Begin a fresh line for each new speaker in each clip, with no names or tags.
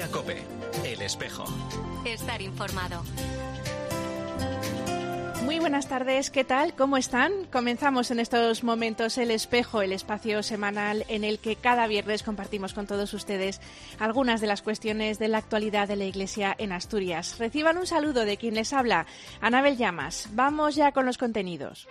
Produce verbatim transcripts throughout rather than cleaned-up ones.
COPE. El espejo.
Estar informado.
Muy buenas tardes, ¿qué tal? ¿Cómo están? Comenzamos en estos momentos El Espejo, el espacio semanal en el que cada viernes compartimos con todos ustedes algunas de las cuestiones de la actualidad de la Iglesia en Asturias. Reciban un saludo de quien les habla, Anabel Llamas. Vamos ya con los contenidos.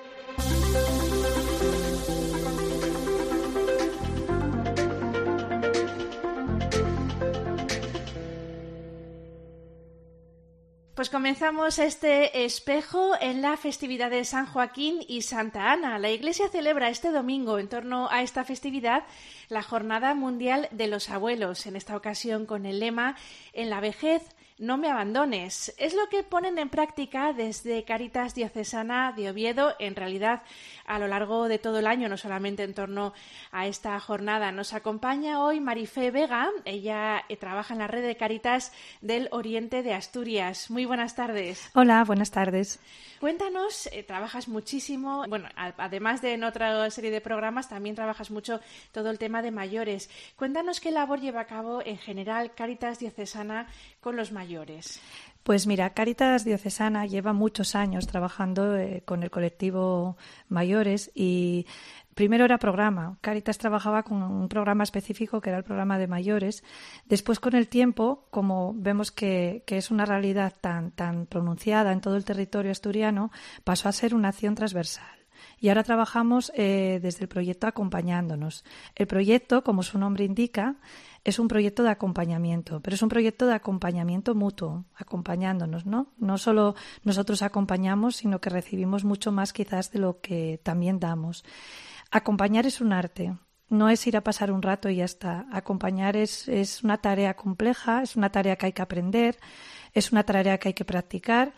Pues comenzamos este espejo en la festividad de San Joaquín y Santa Ana. La Iglesia celebra este domingo, en torno a esta festividad, la Jornada Mundial de los Abuelos, en esta ocasión con el lema «En la vejez, no me abandones». Es lo que ponen en práctica desde Cáritas Diocesana de Oviedo, en realidad a lo largo de todo el año, no solamente en torno a esta jornada. Nos acompaña hoy Marifé Vega, ella eh, trabaja en la red de Cáritas del Oriente de Asturias. Muy buenas tardes.
Hola, buenas tardes.
Cuéntanos, eh, trabajas muchísimo, bueno, a, además de en otra serie de programas, también trabajas mucho todo el tema de mayores. Cuéntanos qué labor lleva a cabo en general Cáritas Diocesana con los mayores.
Pues mira, Cáritas Diocesana lleva muchos años trabajando eh, con el colectivo mayores y primero era programa. Cáritas trabajaba con un programa específico que era el programa de mayores. Después, con el tiempo, como vemos que, que es una realidad tan, tan pronunciada en todo el territorio asturiano, pasó a ser una acción transversal. Y ahora trabajamos eh, desde el proyecto acompañándonos. El proyecto, como su nombre indica, es un proyecto de acompañamiento, pero es un proyecto de acompañamiento mutuo, acompañándonos, ¿no? No solo nosotros acompañamos, sino que recibimos mucho más quizás de lo que también damos. Acompañar es un arte, no es ir a pasar un rato y ya está. Acompañar es, es una tarea compleja, es una tarea que hay que aprender, es una tarea que hay que practicar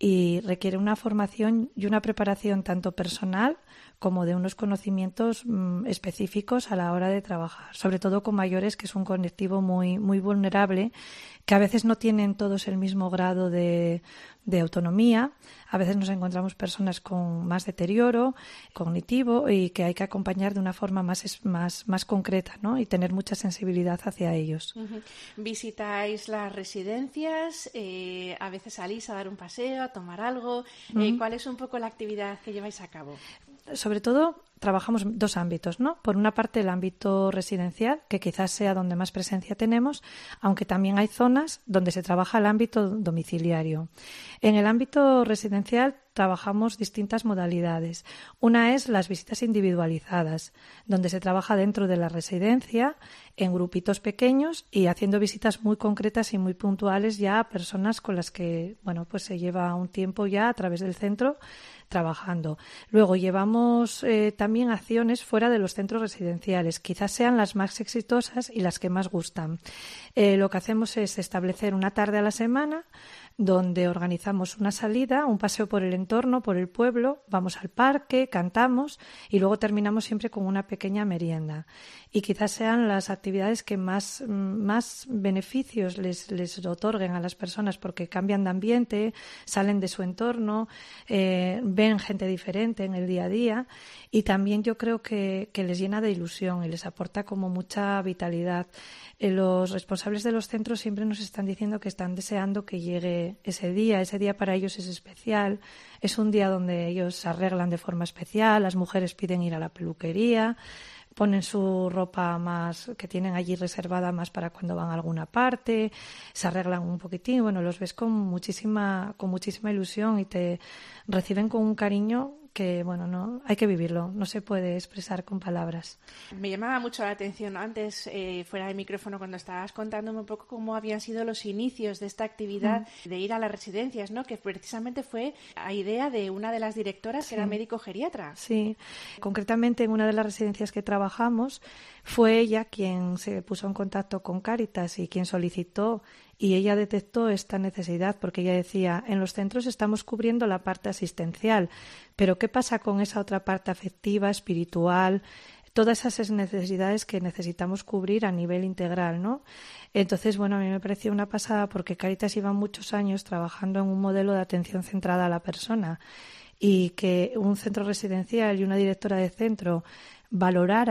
y requiere una formación y una preparación tanto personal como de unos conocimientos mmm, específicos a la hora de trabajar, sobre todo con mayores, que es un colectivo muy, muy vulnerable, que a veces no tienen todos el mismo grado de, de autonomía. A veces nos encontramos personas con más deterioro cognitivo y que hay que acompañar de una forma más, más, más concreta, ¿no? Y tener mucha sensibilidad hacia ellos.
Uh-huh. Visitáis las residencias, eh, a veces salís a dar un paseo, a tomar algo. Uh-huh. Eh, ¿Cuál es un poco la actividad que lleváis a cabo?
Sobre todo trabajamos dos ámbitos, ¿no? Por una parte el ámbito residencial, que quizás sea donde más presencia tenemos, aunque también hay zonas donde se trabaja el ámbito domiciliario. En el ámbito residencial trabajamos distintas modalidades. Una es las visitas individualizadas, donde se trabaja dentro de la residencia en grupitos pequeños y haciendo visitas muy concretas y muy puntuales ya a personas con las que, bueno, pues se lleva un tiempo ya a través del centro trabajando. Luego llevamos eh, también acciones fuera de los centros residenciales, quizás sean las más exitosas y las que más gustan. Eh, lo que hacemos es establecer una tarde a la semana donde organizamos una salida, un paseo por el entorno, por el pueblo, vamos al parque, cantamos y luego terminamos siempre con una pequeña merienda. Y quizás sean las actividades que más, más beneficios les, les otorguen a las personas porque cambian de ambiente, salen de su entorno, eh, ven gente diferente en el día a día y también yo creo que, que les llena de ilusión y les aporta como mucha vitalidad. Eh, los responsables de los centros siempre nos están diciendo que están deseando que llegue ese día. Ese día para ellos es especial. Es un día donde ellos se arreglan de forma especial. Las mujeres piden ir a la peluquería, ponen su ropa más que tienen allí reservada más para cuando van a alguna parte, se arreglan un poquitín. Bueno, los ves con muchísima, con muchísima ilusión y te reciben con un cariño que, bueno, no hay que vivirlo, no se puede expresar con palabras.
Me llamaba mucho la atención antes, eh, fuera de micrófono, cuando estabas contándome un poco cómo habían sido los inicios de esta actividad mm. de ir a las residencias, ¿no? Que precisamente fue a idea de una de las directoras, sí. que era médico geriatra.
Sí, concretamente en una de las residencias que trabajamos fue ella quien se puso en contacto con Cáritas y quien solicitó. Y ella detectó esta necesidad porque ella decía, en los centros estamos cubriendo la parte asistencial, pero ¿qué pasa con esa otra parte afectiva, espiritual? Todas esas necesidades que necesitamos cubrir a nivel integral, ¿no? Entonces, bueno, a mí me pareció una pasada porque Cáritas lleva muchos años trabajando en un modelo de atención centrada a la persona y que un centro residencial y una directora de centro valorara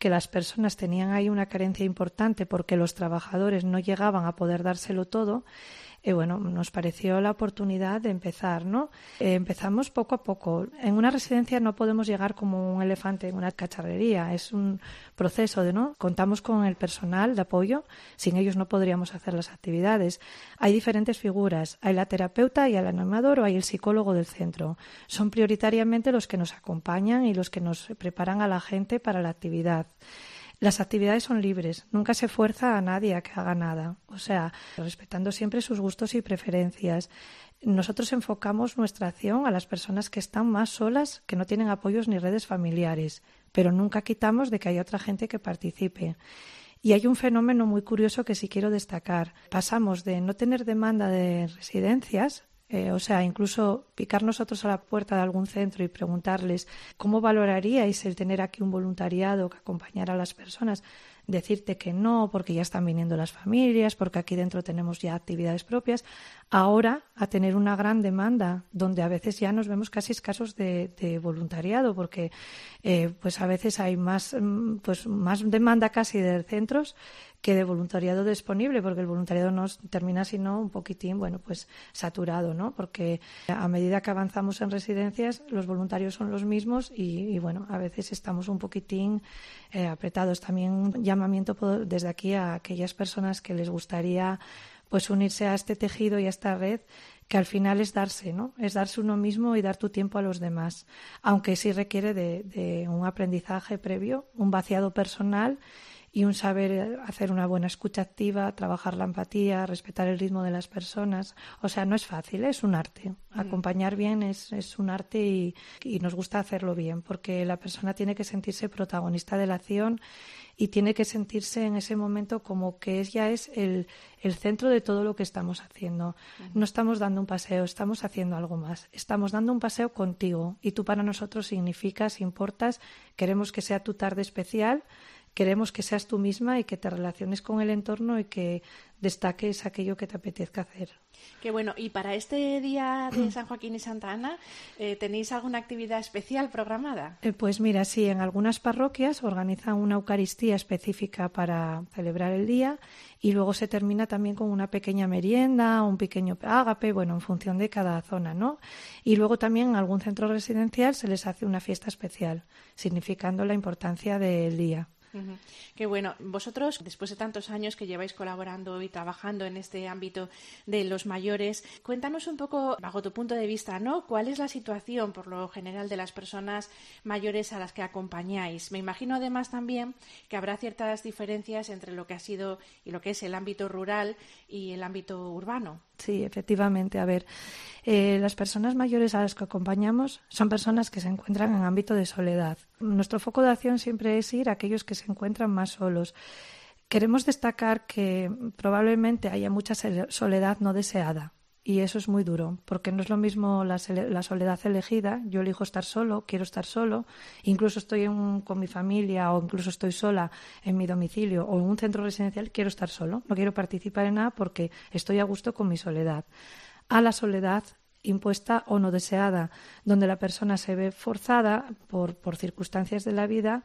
que las personas tenían ahí una carencia importante porque los trabajadores no llegaban a poder dárselo todo, eh, bueno, nos pareció la oportunidad de empezar, ¿no? Eh, empezamos poco a poco. En una residencia no podemos llegar como un elefante en una cacharrería, es un proceso de, ¿no? Contamos con el personal de apoyo, sin ellos no podríamos hacer las actividades. Hay diferentes figuras, hay la terapeuta y el animador o hay el psicólogo del centro. Son prioritariamente los que nos acompañan y los que nos preparan a la gente para la actividad. Las actividades son libres, nunca se fuerza a nadie a que haga nada, o sea, respetando siempre sus gustos y preferencias. Nosotros enfocamos nuestra acción a las personas que están más solas, que no tienen apoyos ni redes familiares, pero nunca quitamos de que haya otra gente que participe. Y hay un fenómeno muy curioso que sí quiero destacar. Pasamos de no tener demanda de residencias, Eh, o sea, incluso picar nosotros a la puerta de algún centro y preguntarles cómo valoraríais el tener aquí un voluntariado que acompañara a las personas, decirte que no, porque ya están viniendo las familias, porque aquí dentro tenemos ya actividades propias, ahora a tener una gran demanda, donde a veces ya nos vemos casi escasos de, de voluntariado, porque eh, pues a veces hay más, pues más demanda casi de centros que de voluntariado disponible, porque el voluntariado nos termina sino un poquitín, bueno, pues saturado, ¿no? Porque a medida que avanzamos en residencias, los voluntarios son los mismos y, y bueno, a veces estamos un poquitín eh, apretados. También un llamamiento desde aquí a aquellas personas que les gustaría pues unirse a este tejido y a esta red, que al final es darse, ¿no? Es darse uno mismo y dar tu tiempo a los demás, aunque sí requiere de, de un aprendizaje previo, un vaciado personal y un saber hacer una buena escucha activa, trabajar la empatía, respetar el ritmo de las personas. O sea, no es fácil, ¿eh? Es un arte. Acompañar bien es, es un arte y, y nos gusta hacerlo bien, porque la persona tiene que sentirse protagonista de la acción y tiene que sentirse en ese momento como que ella es el, el centro de todo lo que estamos haciendo. No estamos dando un paseo, estamos haciendo algo más. Estamos dando un paseo contigo y tú para nosotros significas, importas, queremos que sea tu tarde especial. Queremos que seas tú misma y que te relaciones con el entorno y que destaques aquello que te apetezca hacer.
Qué bueno. Y para este día de San Joaquín y Santa Ana, eh, ¿tenéis alguna actividad especial programada?
Eh, pues mira, sí, en algunas parroquias organizan una Eucaristía específica para celebrar el día y luego se termina también con una pequeña merienda, un pequeño ágape, bueno, en función de cada zona, ¿no? Y luego también en algún centro residencial se les hace una fiesta especial, significando la importancia del día.
Uh-huh. Qué bueno. Vosotros, después de tantos años que lleváis colaborando y trabajando en este ámbito de los mayores, cuéntanos un poco, bajo tu punto de vista, ¿no? ¿Cuál es la situación, por lo general, de las personas mayores a las que acompañáis? Me imagino, además, también que habrá ciertas diferencias entre lo que ha sido y lo que es el ámbito rural y el ámbito urbano.
Sí, efectivamente. A ver, eh, las personas mayores a las que acompañamos son personas que se encuentran en ámbito de soledad. Nuestro foco de acción siempre es ir a aquellos que se encuentran más solos. Queremos destacar que probablemente haya mucha soledad no deseada. Y eso es muy duro, porque no es lo mismo la, la soledad elegida. Yo elijo estar solo, quiero estar solo, incluso estoy en un, con mi familia o incluso estoy sola en mi domicilio o en un centro residencial, quiero estar solo, no quiero participar en nada porque estoy a gusto con mi soledad. A la soledad impuesta o no deseada, donde la persona se ve forzada por, por circunstancias de la vida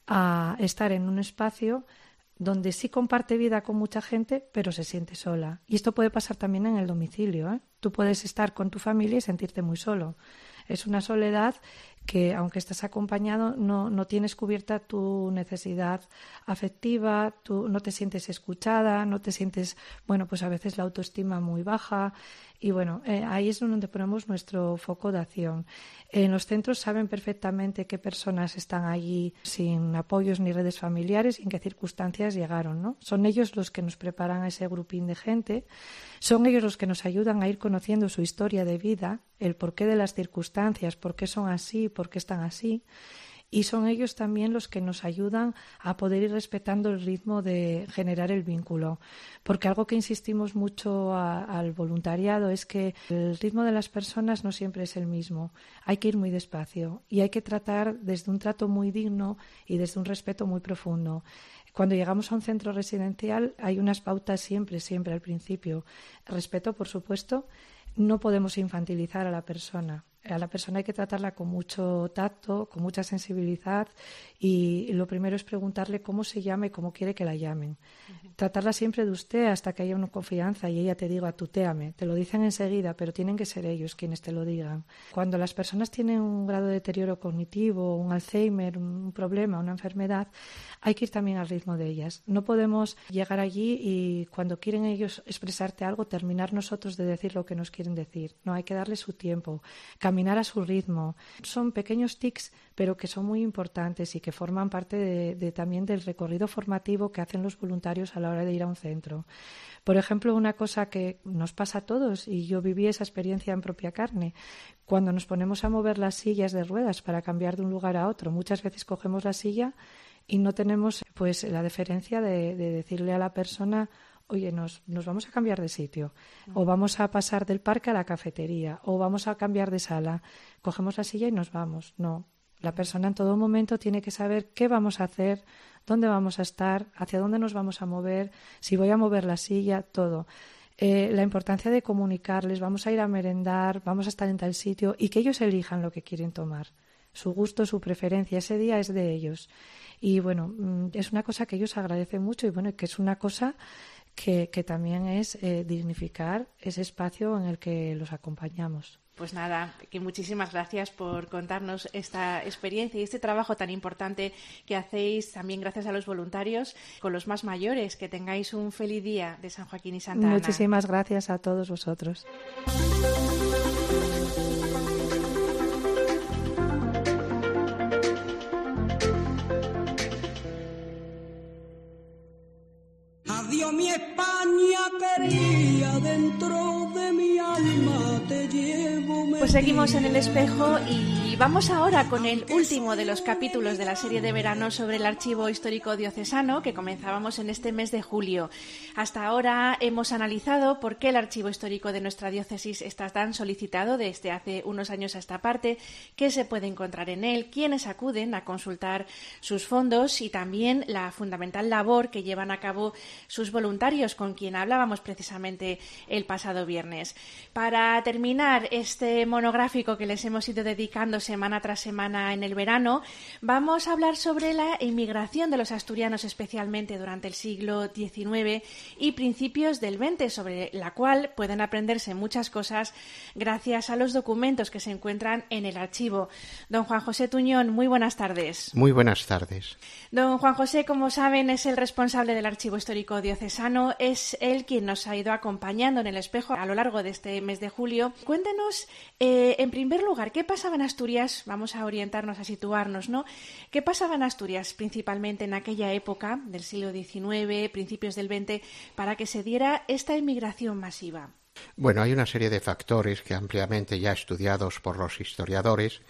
a estar en un espacio donde sí comparte vida con mucha gente, pero se siente sola. Y esto puede pasar también en el domicilio, ¿eh? Tú puedes estar con tu familia y sentirte muy solo. Es una soledad que, aunque estás acompañado, no, no tienes cubierta tu necesidad afectiva, tú no te sientes escuchada, no te sientes, bueno, pues a veces la autoestima muy baja. Y bueno, eh, ahí es donde ponemos nuestro foco de acción. En los centros saben perfectamente qué personas están allí sin apoyos ni redes familiares y en qué circunstancias llegaron, ¿no? Son ellos los que nos preparan a ese grupín de gente, son ellos los que nos ayudan a ir conociendo su historia de vida, el porqué de las circunstancias, por qué son así, por qué están así. Y son ellos también los que nos ayudan a poder ir respetando el ritmo de generar el vínculo. Porque algo que insistimos mucho a, al voluntariado es que el ritmo de las personas no siempre es el mismo. Hay que ir muy despacio y hay que tratar desde un trato muy digno y desde un respeto muy profundo. Cuando llegamos a un centro residencial hay unas pautas siempre, siempre al principio. Respeto, por supuesto. No podemos infantilizar a la persona. A la persona hay que tratarla con mucho tacto, con mucha sensibilidad y lo primero es preguntarle cómo se llama y cómo quiere que la llamen. Uh-huh. Tratarla siempre de usted hasta que haya una confianza y ella te diga tutéame. Te lo dicen enseguida, pero tienen que ser ellos quienes te lo digan. Cuando las personas tienen un grado de deterioro cognitivo, un Alzheimer, un problema, una enfermedad, hay que ir también al ritmo de ellas. No podemos llegar allí y cuando quieren ellos expresarte algo, terminar nosotros de decir lo que nos quieren decir. No, hay que darle su tiempo, caminar a su ritmo. Son pequeños tics, pero que son muy importantes y que forman parte de, de, también del recorrido formativo que hacen los voluntarios a la hora de ir a un centro. Por ejemplo, una cosa que nos pasa a todos, y yo viví esa experiencia en propia carne, cuando nos ponemos a mover las sillas de ruedas para cambiar de un lugar a otro, muchas veces cogemos la silla y no tenemos pues la deferencia de, de decirle a la persona oye, nos, nos vamos a cambiar de sitio, o vamos a pasar del parque a la cafetería, o vamos a cambiar de sala. Cogemos la silla y nos vamos. No, la persona en todo momento tiene que saber qué vamos a hacer, dónde vamos a estar, hacia dónde nos vamos a mover, si voy a mover la silla, todo. Eh, la importancia de comunicarles, vamos a ir a merendar, vamos a estar en tal sitio y que ellos elijan lo que quieren tomar. Su gusto, su preferencia, ese día es de ellos. Y bueno, es una cosa que ellos agradecen mucho y bueno, que es una cosa que, que también es eh, dignificar ese espacio en el que los acompañamos.
Pues nada, que muchísimas gracias por contarnos esta experiencia y este trabajo tan importante que hacéis, también gracias a los voluntarios, con los más mayores. Que tengáis un feliz día de San Joaquín y Santa Ana.
Muchísimas gracias a todos vosotros.
Adiós mi España querida, dentro de mi alma te llevo.
Pues seguimos en el espejo y vamos ahora con el último de los capítulos de la serie de verano sobre el Archivo Histórico Diocesano que comenzábamos en este mes de julio. Hasta ahora hemos analizado por qué el Archivo Histórico de nuestra diócesis está tan solicitado desde hace unos años a esta parte, qué se puede encontrar en él, quiénes acuden a consultar sus fondos y también la fundamental labor que llevan a cabo sus voluntarios, con quien hablábamos precisamente el pasado viernes. Para terminar este monográfico que les hemos ido dedicando semana tras semana en el verano, vamos a hablar sobre la inmigración de los asturianos, especialmente durante el siglo diecinueve y principios del veinte, sobre la cual pueden aprenderse muchas cosas gracias a los documentos que se encuentran en el archivo. Don Juan José Tuñón, muy buenas tardes.
Muy buenas tardes.
Don Juan José, como saben, es el responsable del Archivo Histórico Diocesano, es él quien nos ha ido acompañando en el espejo a lo largo de este mes de julio. Cuéntenos, eh, en primer lugar, ¿qué pasaba en Asturias? Vamos a orientarnos, a situarnos, ¿no? ¿Qué pasaba en Asturias principalmente en aquella época del siglo diecinueve, principios del veinte, para que se diera esta inmigración masiva?
Bueno, hay una serie de factores que ampliamente ya estudiados por los historiadores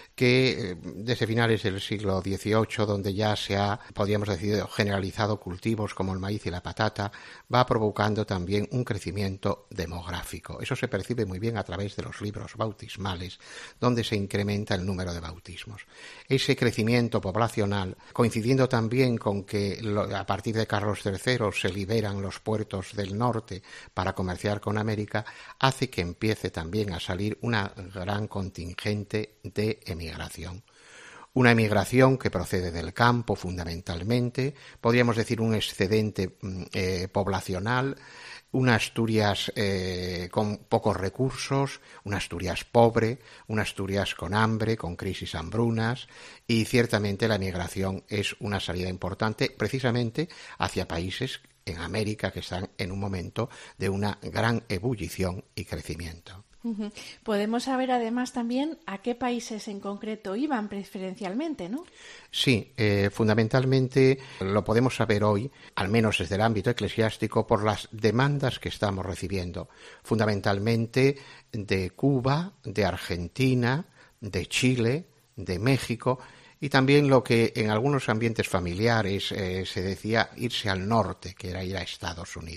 que desde finales del siglo dieciocho, donde ya se ha, podríamos decir, generalizado cultivos como el maíz y la patata, va provocando también un crecimiento demográfico. Eso se percibe muy bien a través de los libros bautismales, donde se incrementa el número de bautismos. Ese crecimiento poblacional, coincidiendo también con que a partir de Carlos tercero se liberan los puertos del norte para comerciar con América, hace que empiece también a salir una gran contingente de emigración. Emigración. Una emigración que procede del campo fundamentalmente, podríamos decir un excedente eh, poblacional, una Asturias eh, con pocos recursos, una Asturias pobre, una Asturias con hambre, con crisis hambrunas, y ciertamente la emigración es una salida importante precisamente hacia países en América que están en un momento de una gran ebullición y crecimiento.
Uh-huh. Podemos saber además también a qué países en concreto iban preferencialmente, ¿no?
Sí, eh, fundamentalmente lo podemos saber hoy, al menos desde el ámbito eclesiástico, por las demandas que estamos recibiendo, fundamentalmente de Cuba, de Argentina, de Chile, de México, y también lo que en algunos ambientes familiares eh, se decía irse al norte, que era ir a Estados Unidos.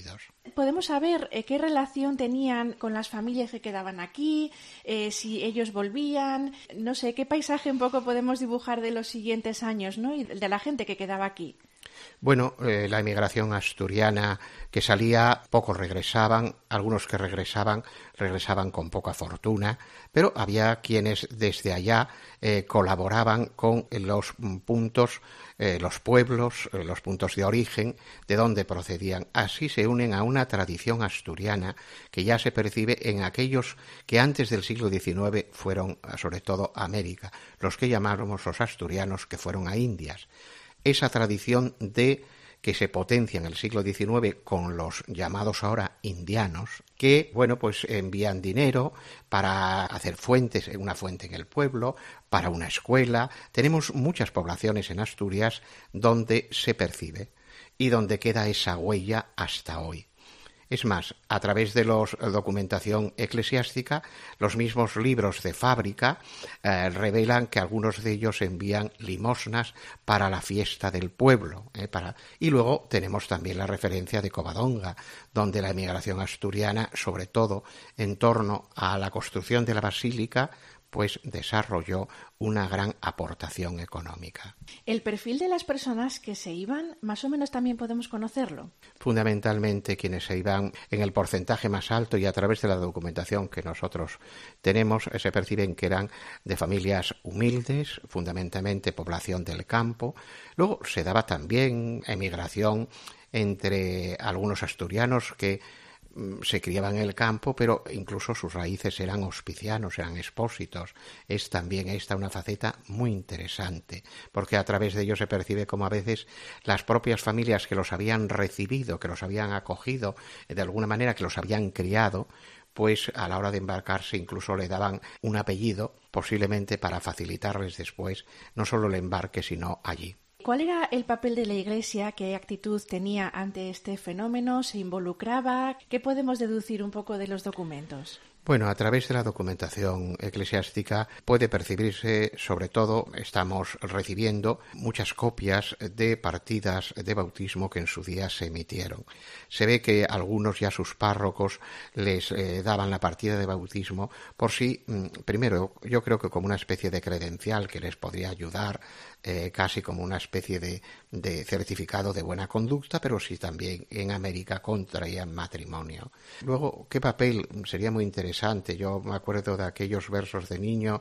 ¿Podemos saber eh, qué relación tenían con las familias que quedaban aquí, eh, si ellos volvían? No sé, ¿qué paisaje un poco podemos dibujar de los siguientes años, ¿no? Y de la gente que quedaba aquí?
Bueno, eh, la emigración asturiana que salía, pocos regresaban, algunos que regresaban, regresaban con poca fortuna, pero había quienes desde allá eh, colaboraban con los puntos, eh, los pueblos, eh, los puntos de origen, de donde procedían. Así se unen a una tradición asturiana que ya se percibe en aquellos que antes del siglo diecinueve fueron, sobre todo, a América, los que llamamos los asturianos que fueron a Indias. Esa tradición de que se potencia en el siglo diecinueve con los llamados ahora indianos, que, bueno, pues envían dinero para hacer fuentes, una fuente en el pueblo, para una escuela. Tenemos muchas poblaciones en Asturias donde se percibe y donde queda esa huella hasta hoy. Es más, a través de la documentación eclesiástica, los mismos libros de fábrica eh, revelan que algunos de ellos envían limosnas para la fiesta del pueblo. Eh, para... Y luego tenemos también la referencia de Covadonga, donde la emigración asturiana, sobre todo en torno a la construcción de la basílica, pues desarrolló una gran aportación económica.
¿El perfil de las personas que se iban, más o menos también podemos conocerlo?
Fundamentalmente quienes se iban en el porcentaje más alto y a través de la documentación que nosotros tenemos, se perciben que eran de familias humildes, fundamentalmente población del campo. Luego se daba también emigración entre algunos asturianos que se criaban en el campo, pero incluso sus raíces eran hospicianos, eran expósitos. Es también esta una faceta muy interesante, porque a través de ello se percibe como a veces las propias familias que los habían recibido, que los habían acogido, de alguna manera que los habían criado, pues a la hora de embarcarse incluso le daban un apellido, posiblemente para facilitarles después no solo el embarque, sino allí.
¿Cuál era el papel de la Iglesia? ¿Qué actitud tenía ante este fenómeno? ¿Se involucraba? ¿Qué podemos deducir un poco de los documentos?
Bueno, a través de la documentación eclesiástica puede percibirse, sobre todo, estamos recibiendo muchas copias de partidas de bautismo que en su día se emitieron. Se ve que algunos ya sus párrocos les eh, daban la partida de bautismo por si, primero, yo creo que como una especie de credencial que les podría ayudar, eh, casi como una especie de, de certificado de buena conducta, pero sí también en América contraían matrimonio. Luego, ¿qué papel? Sería muy interesante. Yo me acuerdo de aquellos versos de niño,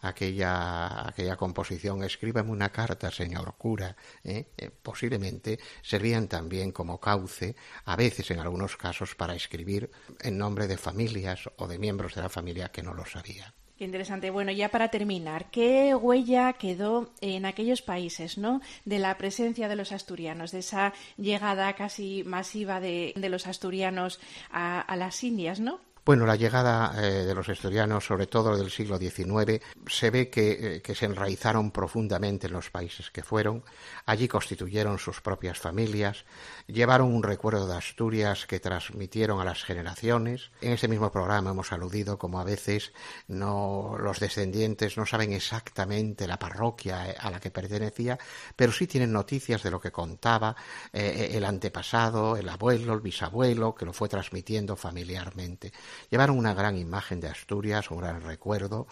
aquella, aquella composición, escríbame una carta, señor cura, ¿eh? Eh, posiblemente servían también como cauce, a veces en algunos casos para escribir en nombre de familias o de miembros de la familia que no lo sabían.
Qué interesante. Bueno, ya para terminar, ¿qué huella quedó en aquellos países, ¿no?, de la presencia de los asturianos, de esa llegada casi masiva de, de los asturianos a, a las Indias, ¿no?
Bueno, la llegada eh, de los asturianos, sobre todo del siglo diecinueve, se ve que, eh, que se enraizaron profundamente en los países que fueron. Allí constituyeron sus propias familias, llevaron un recuerdo de Asturias que transmitieron a las generaciones. En este mismo programa hemos aludido como a veces no, los descendientes no saben exactamente la parroquia a la que pertenecía, pero sí tienen noticias de lo que contaba eh, el antepasado, el abuelo, el bisabuelo, que lo fue transmitiendo familiarmente. Llevaron una gran imagen de Asturias, un gran recuerdo,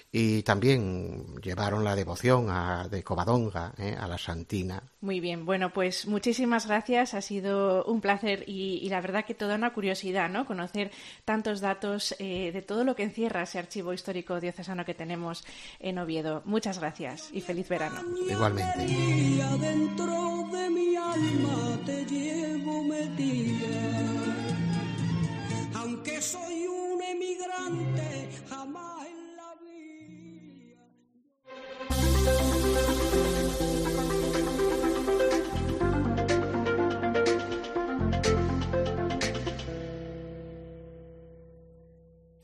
y también llevaron la devoción a, de Covadonga, ¿eh? a la Santina.
Muy bien, bueno, pues muchísimas gracias, ha sido un placer y, y la verdad que toda una curiosidad, ¿no?, conocer tantos datos eh, de todo lo que encierra ese archivo histórico diocesano que tenemos en Oviedo. Muchas gracias y feliz verano.
Igualmente.
Dentro de mi alma te llevo metida, aunque soy un emigrante, jamás en la vida.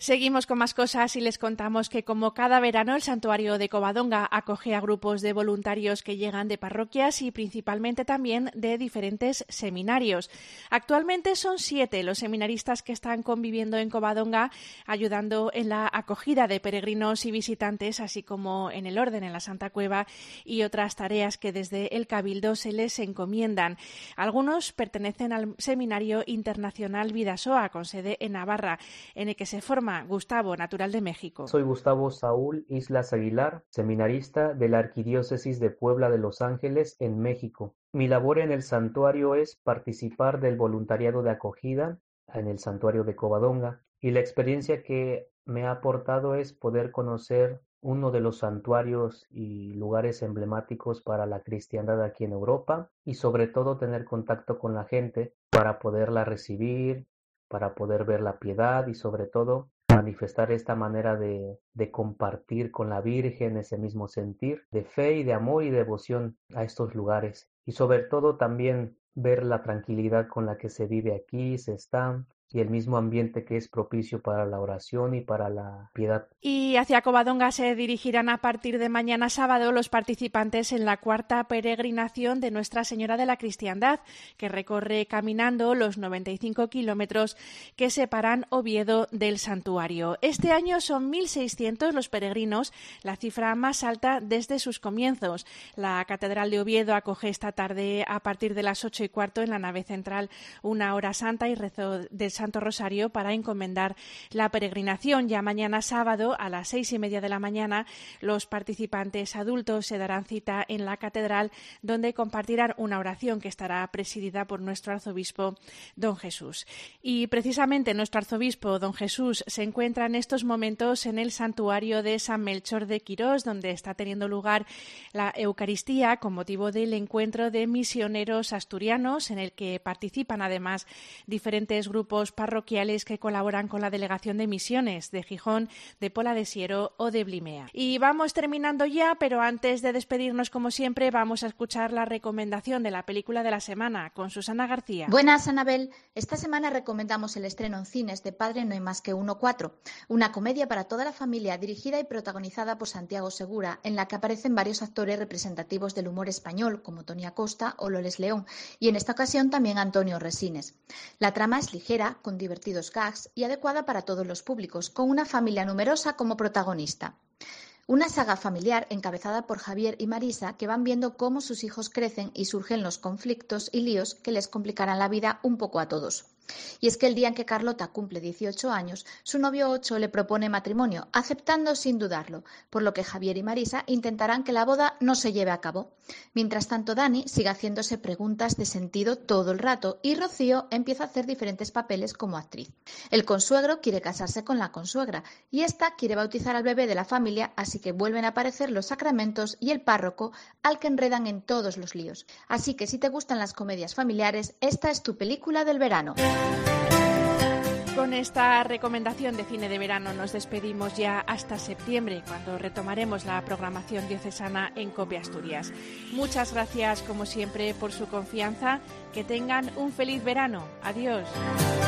Seguimos con más cosas y les contamos que como cada verano el santuario de Covadonga acoge a grupos de voluntarios que llegan de parroquias y principalmente también de diferentes seminarios. Actualmente son siete los seminaristas que están conviviendo en Covadonga, ayudando en la acogida de peregrinos y visitantes, así como en el orden en la Santa Cueva y otras tareas que desde el Cabildo se les encomiendan. Algunos pertenecen al Seminario Internacional Vidasoa, con sede en Navarra, en el que se forma Gustavo, natural de México.
Soy Gustavo Saúl Islas Aguilar, seminarista de la Arquidiócesis de Puebla de Los Ángeles, en México. Mi labor en el santuario es participar del voluntariado de acogida en el santuario de Covadonga, y la experiencia que me ha aportado es poder conocer uno de los santuarios y lugares emblemáticos para la cristiandad aquí en Europa, y sobre todo tener contacto con la gente para poderla recibir, para poder ver la piedad y sobre todo manifestar esta manera de, de compartir con la Virgen ese mismo sentir de fe y de amor y devoción a estos lugares. Y sobre todo también ver la tranquilidad con la que se vive aquí, se está, y el mismo ambiente que es propicio para la oración y para la piedad.
Y hacia Covadonga se dirigirán a partir de mañana sábado los participantes en la cuarta peregrinación de Nuestra Señora de la Cristiandad, que recorre caminando los noventa y cinco kilómetros que separan Oviedo del santuario. Este año son mil seiscientos los peregrinos, la cifra más alta desde sus comienzos. La Catedral de Oviedo acoge esta tarde a partir de las ocho y cuarto en la nave central una hora santa y rezo del Santo Rosario para encomendar la peregrinación. Ya mañana sábado a las seis y media de la mañana los participantes adultos se darán cita en la catedral, donde compartirán una oración que estará presidida por nuestro arzobispo don Jesús. Y precisamente nuestro arzobispo don Jesús se encuentra en estos momentos en el santuario de San Melchor de Quirós, donde está teniendo lugar la Eucaristía con motivo del encuentro de misioneros asturianos, en el que participan además diferentes grupos parroquiales que colaboran con la Delegación de Misiones de Gijón, de Pola de Siero o de Blimea. Y vamos terminando ya, pero antes de despedirnos, como siempre, vamos a escuchar la recomendación de la película de la semana con Susana García.
Buenas, Anabel. Esta semana recomendamos el estreno en cines de Padre no hay más que uno cuatro, una comedia para toda la familia dirigida y protagonizada por Santiago Segura, en la que aparecen varios actores representativos del humor español, como Toni Acosta o Loles León, y en esta ocasión también Antonio Resines. La trama es ligera, con divertidos gags y adecuada para todos los públicos, con una familia numerosa como protagonista. Una saga familiar encabezada por Javier y Marisa, que van viendo cómo sus hijos crecen y surgen los conflictos y líos que les complicarán la vida un poco a todos. Y es que el día en que Carlota cumple dieciocho años, su novio Ocho le propone matrimonio, aceptando sin dudarlo, por lo que Javier y Marisa intentarán que la boda no se lleve a cabo. Mientras tanto, Dani sigue haciéndose preguntas de sentido todo el rato y Rocío empieza a hacer diferentes papeles como actriz. El consuegro quiere casarse con la consuegra y esta quiere bautizar al bebé de la familia, así que vuelven a aparecer los sacramentos y el párroco, al que enredan en todos los líos. Así que si te gustan las comedias familiares, esta es tu película del verano.
Con esta recomendación de cine de verano nos despedimos ya hasta septiembre, cuando retomaremos la programación diocesana en COPE Asturias. Muchas gracias, como siempre, por su confianza. Que tengan un feliz verano. Adiós.